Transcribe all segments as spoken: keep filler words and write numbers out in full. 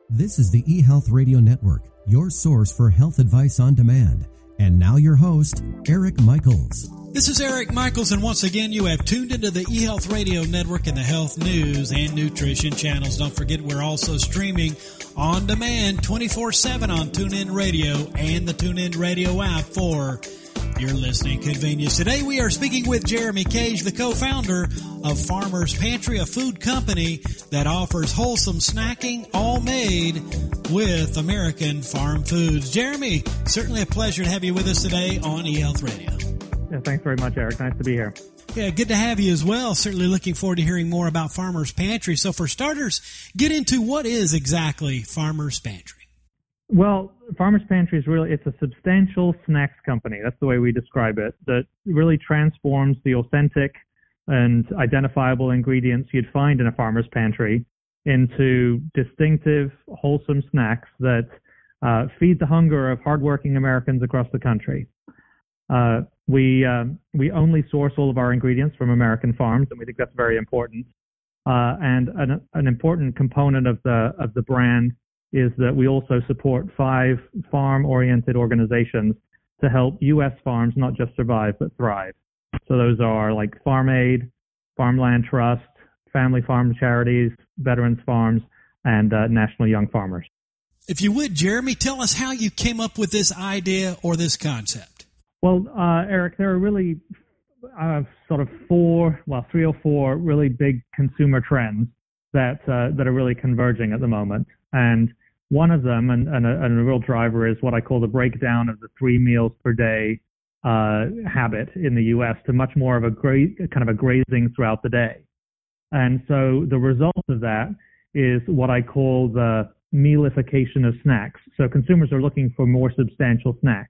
This is the eHealth Radio Network, your source for health advice on demand. And now your host, Eric Michaels. This is Eric Michaels, and once again, you have tuned into the eHealth Radio Network and the health news and nutrition channels. Don't forget, we're also streaming on demand twenty-four seven on TuneIn Radio and the TuneIn Radio app for your listening convenience. Today, we are speaking with Jeremy Cage, the co-founder of Farmer's Pantry, a food company that offers wholesome snacking, all made with American farm foods. Jeremy, certainly a pleasure to have you with us today on eHealth Radio. Yeah, thanks very much, Eric. Nice to be here. Yeah, good to have you as well. Certainly looking forward to hearing more about Farmer's Pantry. So for starters, get into what is exactly Farmer's Pantry. Well, Farmer's Pantry is really, it's a substantial snacks company. That's the way we describe it, that really transforms the authentic and identifiable ingredients you'd find in a farmer's pantry into distinctive, wholesome snacks that uh, feed the hunger of hardworking Americans across the country. Uh, we uh, we only source all of our ingredients from American farms, and we think that's very important. Uh, and an, an important component of the of the brand is that we also support five farm-oriented organizations to help U S farms not just survive, but thrive. So those are like Farm Aid, Farmland Trust, Family Farm Charities, Veterans Farms, and uh, National Young Farmers. If you would, Jeremy, tell us how you came up with this idea or this concept. Well, uh, Eric, there are really uh, sort of four, well, three or four really big consumer trends that uh, that are really converging at the moment. And one of them, and, and, a, and a real driver, is what I call the breakdown of the three meals per day uh, habit in the U S to much more of a gra- kind of a grazing throughout the day. And so the result of that is what I call the mealification of snacks. So consumers are looking for more substantial snacks.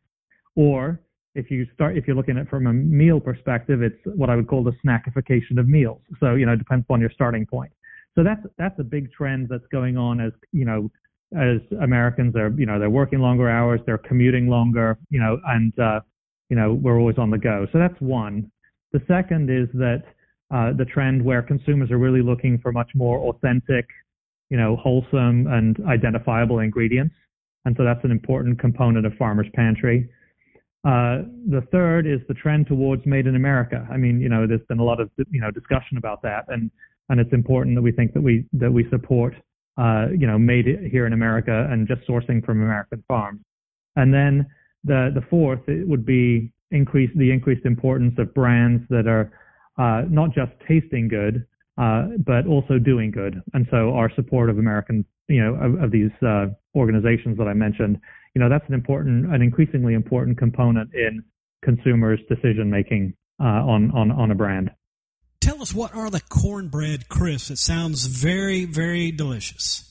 Or if you start, if you're looking at it from a meal perspective, it's what I would call the snackification of meals. So, you know, it depends upon your starting point. So that's that's a big trend that's going on as, you know, as Americans are, you know, they're working longer hours, they're commuting longer, you know, and, uh, you know, we're always on the go. So that's one. The second is that uh, the trend where consumers are really looking for much more authentic, you know, wholesome and identifiable ingredients. And so that's an important component of Farmer's Pantry. Uh, the third is the trend towards Made in America. I mean, you know, there's been a lot of, you know, discussion about that, and, and it's important that we think that we, that we support, uh, you know, made here in America and just sourcing from American farms. And then the, the fourth, it would be increase the increased importance of brands that are, uh, not just tasting good, uh, but also doing good. And so our support of American, you know, of, of these, uh, organizations that I mentioned, you know, that's an important, an increasingly important component in consumers' decision making uh, on, on on a brand. Tell us, what are the cornbread crisps? It sounds very, very delicious.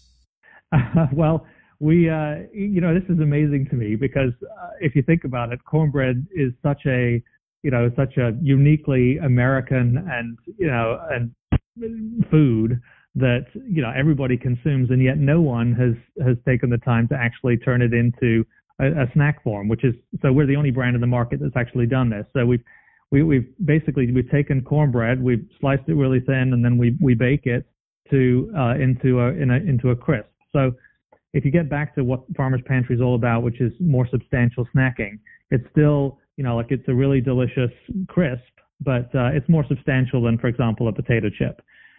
Uh, well, we, uh, you know, this is amazing to me because uh, if you think about it, cornbread is such a, you know, such a uniquely American and, you know, and food that, you know, everybody consumes, and yet no one has, has taken the time to actually turn it into a, a snack form, which is, so we're the only brand in the market that's actually done this. So we've, we, we've basically, we've taken cornbread, we've sliced it really thin, and then we, we bake it to, uh, into a, in a, into a crisp. So if you get back to what Farmer's Pantry is all about, which is more substantial snacking, it's still, you know, like it's a really delicious crisp, but, uh, it's more substantial than, for example, a potato chip.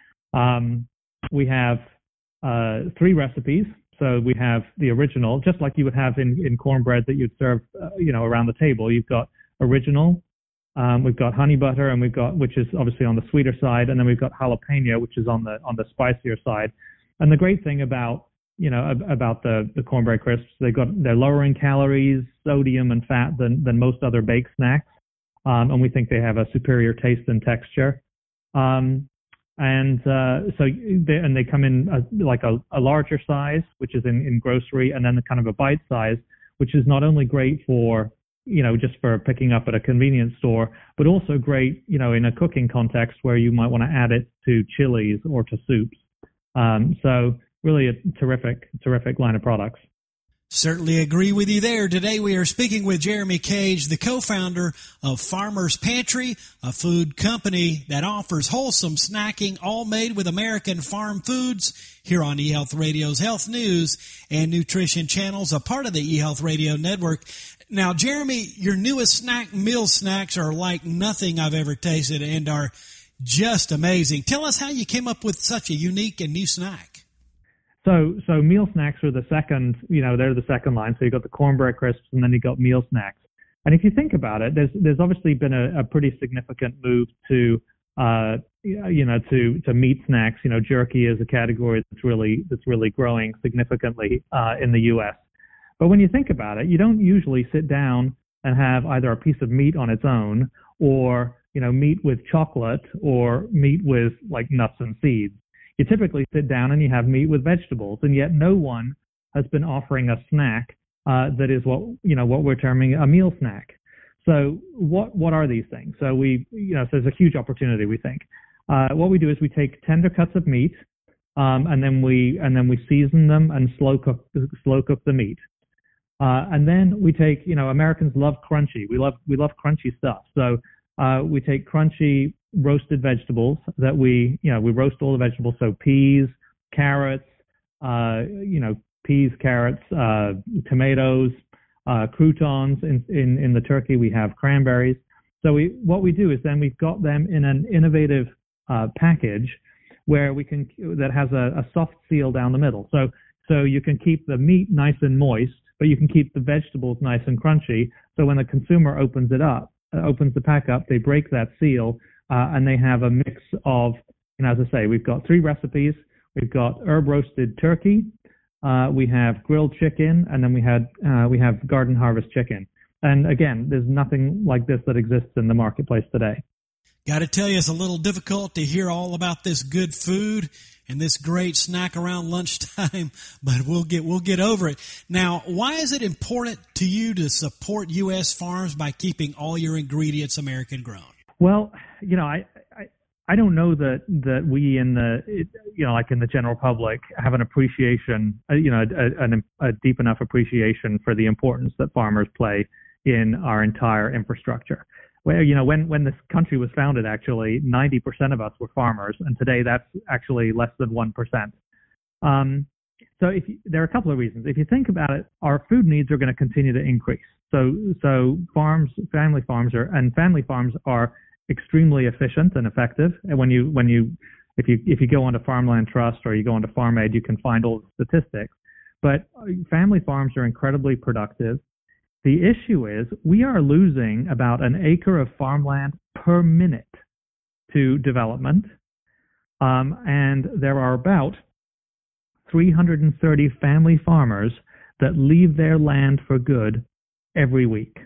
Um, We have uh, three recipes. So we have the original, just like you would have in, in cornbread that you'd serve, uh, you know, around the table. You've got original, um, we've got honey butter, and we've got, which is obviously on the sweeter side, and then we've got jalapeno, which is on the on the spicier side. And the great thing about, you know, about the the cornbread crisps, they got they're lower in calories, sodium, and fat than than most other baked snacks, um, and we think they have a superior taste and texture. Um, And uh, so they, and they come in a, like a, a larger size, which is in, in grocery, and then the kind of a bite size, which is not only great for, you know, just for picking up at a convenience store, but also great, you know, in a cooking context where you might want to add it to chilies or to soups. Um, so really a terrific, terrific line of products. Certainly agree with you there. Today we are speaking with Jeremy Cage, the co-founder of Farmer's Pantry, a food company that offers wholesome snacking, all made with American farm foods, here on eHealth Radio's Health News and Nutrition channels, a part of the eHealth Radio Network. Now, Jeremy, your newest snack, meal snacks, are like nothing I've ever tasted and are just amazing. Tell us how you came up with such a unique and new snack. So, so meal snacks are the second, you know, they're the second line. So you've got the cornbread crisps and then you've got meal snacks. And if you think about it, there's, there's obviously been a, a pretty significant move to, uh, you know, to, to meat snacks. You know, jerky is a category that's really, that's really growing significantly, uh, in the U S. But when you think about it, you don't usually sit down and have either a piece of meat on its own or, you know, meat with chocolate or meat with like nuts and seeds. You typically sit down and you have meat with vegetables, and yet no one has been offering a snack uh, that is what you know what we're terming a meal snack. So what what are these things? So we you know so there's a huge opportunity, we think. Uh, what we do is we take tender cuts of meat, um, and then we and then we season them and slow cook slow cook the meat, uh, and then we take you know Americans love crunchy. We love we love crunchy stuff. So uh, we take crunchy roasted vegetables that we, you know, we roast all the vegetables. So peas, carrots, uh, you know, peas, carrots, uh, tomatoes, uh, croutons. In, in, in the turkey, we have cranberries. So we, what we do is then we've got them in an innovative, uh, package where we can, that has a, a soft seal down the middle. So, so you can keep the meat nice and moist, but you can keep the vegetables nice and crunchy. So when the consumer opens it up, uh, opens the pack up, they break that seal. Uh, and they have a mix of, you know, as I say, we've got three recipes. We've got herb roasted turkey, uh, we have grilled chicken, and then we had uh, we have garden harvest chicken. And again, there's nothing like this that exists in the marketplace today. Got to tell you, it's a little difficult to hear all about this good food and this great snack around lunchtime, but we'll get we'll get over it. Now, why is it important to you to support U S farms by keeping all your ingredients American grown? Well, you know, I, I I don't know that that we in the you know like in the general public have an appreciation, you know, a, a, a deep enough appreciation for the importance that farmers play in our entire infrastructure. Where you know when when this country was founded, actually ninety percent of us were farmers, and today that's actually less than one percent. Um, so if you, there are a couple of reasons. If you think about it, our food needs are going to continue to increase. So so farms, family farms are and family farms are extremely efficient and effective. And when you when you if you if you go onto Farmland Trust or you go onto Farm Aid, you can find all the statistics. But family farms are incredibly productive. The issue is we are losing about an acre of farmland per minute to development, um, and there are about three hundred thirty family farmers that leave their land for good every week.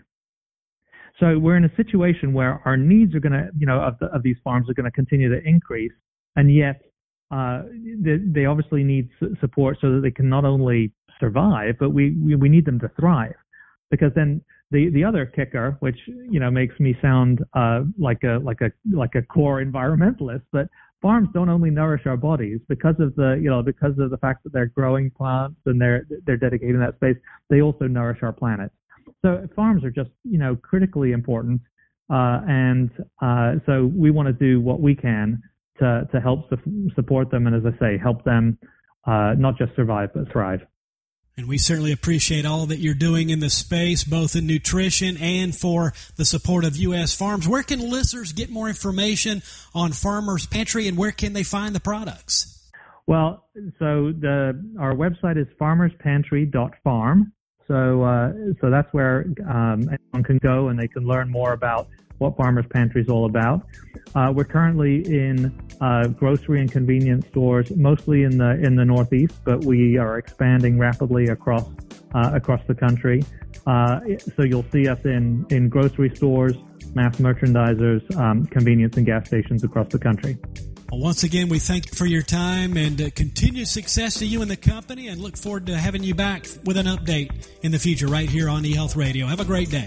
So we're in a situation where our needs are going to, you know, of, the, of these farms are going to continue to increase, and yet uh, they, they obviously need support so that they can not only survive, but we, we, we need them to thrive. Because then the, the other kicker, which you know makes me sound uh, like a like a like a core environmentalist, but farms don't only nourish our bodies because of the you know because of the fact that they're growing plants and they're they're dedicating that space. They also nourish our planet. So farms are just, you know, critically important, uh, and uh, so we want to do what we can to to help su- support them, and as I say, help them uh, not just survive but thrive. And we certainly appreciate all that you're doing in the space, both in nutrition and for the support of U S farms. Where can listeners get more information on Farmer's Pantry, and where can they find the products? Well, so the our website is farmers pantry dot farm. So, uh, so that's where um, anyone can go and they can learn more about what Farmer's Pantry is all about. Uh, we're currently in uh, grocery and convenience stores, mostly in the in the Northeast, but we are expanding rapidly across uh, across the country. Uh, so you'll see us in in grocery stores, mass merchandisers, um, convenience and gas stations across the country. Well, once again, we thank you for your time and uh, continued success to you and the company, and look forward to having you back with an update in the future right here on eHealth Radio. Have a great day.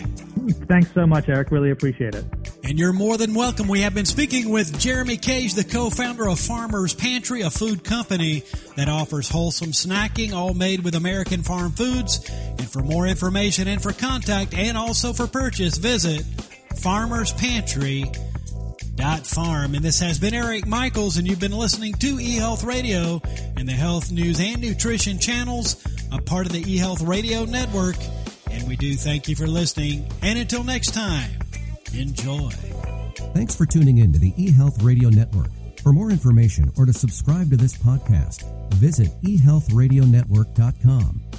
Thanks so much, Eric. Really appreciate it. And you're more than welcome. We have been speaking with Jeremy Cage, the co-founder of Farmer's Pantry, a food company that offers wholesome snacking, all made with American farm foods. And for more information and for contact and also for purchase, visit farmers pantry dot farm. And this has been Eric Michaels, and you've been listening to eHealth Radio and the health news and nutrition channels, a part of the eHealth Radio Network. And we do thank you for listening. And until next time, enjoy. Thanks for tuning in to the eHealth Radio Network. For more information or to subscribe to this podcast, visit e health radio network dot com.